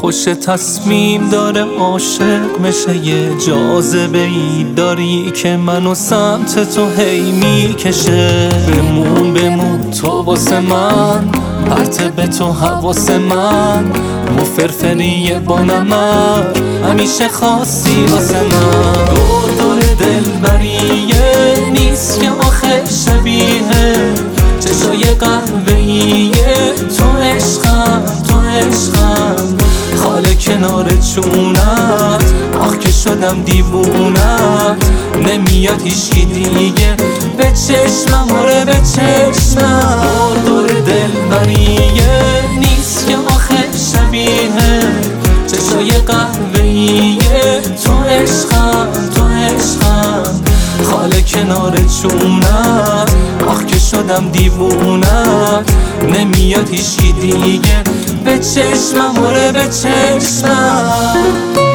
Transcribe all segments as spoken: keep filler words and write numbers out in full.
خوش تصمیم داره عاشق میشه، یه جاذبه ای داری که منو سمت تو هی میکشه. بمون بمون تو واسه من، پرت به تو حواس من، مفرفریه با نمر همیشه خاصی واسه من. دور دور دلبریه نیست که آخه شبیه چشای قهوه‌ایه. تو عشقم تو عشقم خاله کنار چونت، آخ که شدم دیوونت. نمیاد هیچی دیگه به چشمم، آره به چشمم. دور دلبریه نیست که آخه شبیه چشای قهوه‌ایه. تو عشقم تو عشقم خاله کنار چونت، آخ که شدم دیوونت. نمیاد هیچی دیگه به چشمم، آره به چشمم.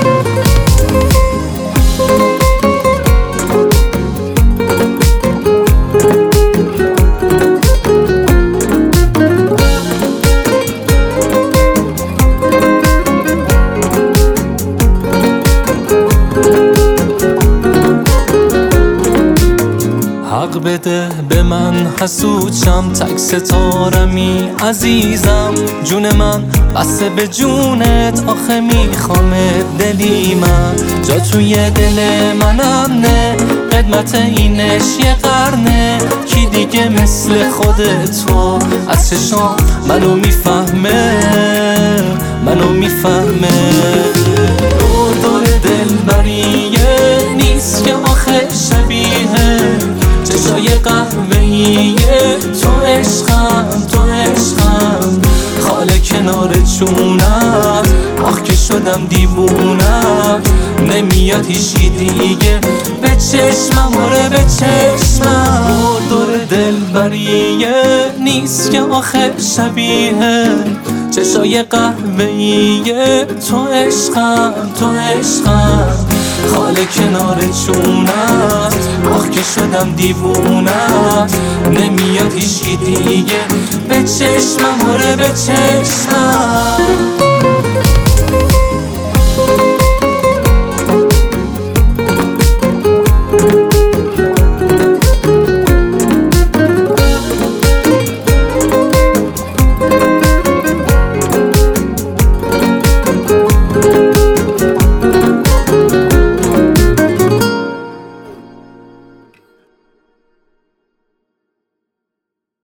حق بده به من حسود شم، تک ستارمی عزیزم. جون من بسته به جونت، آخه میخوامت دلی من. جا توی دل منم نه، قدمت اینش یه قرنه. کی دیگه مثل خودت تو از چشام منو میفهمه، منو میفهمه. دور دور دلبریه نیست که آخه شبیه چشای قهوه‌ایه. تو عشقم تو عشقم خاله کنار چونت، آخ که شدم دیوونت. نمیاد هیچی دیگه به چشمم، آره به چشمم. دور دور دلبریه نیست که آخه شبیه چشای قهوه‌ایه. تو عشقم تو عشقم خاله کنار چونت، آخ که شدم دیوونت. نمیاد هیچی دیگه به چشمم، آره به چشمم.